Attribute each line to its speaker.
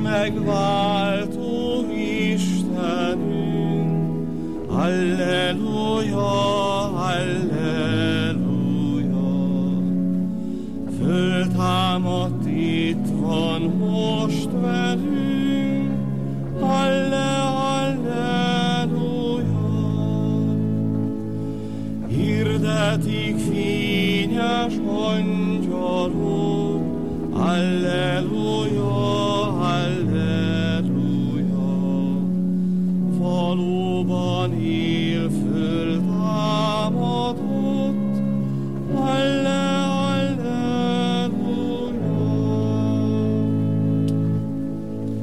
Speaker 1: megváltó Istenünk. Alleluja, alleluja. Föltámadt, itt van most velünk. Alleluja. Hirdetik fényes angyalok. Alleluja, alleluja. Valóban él föl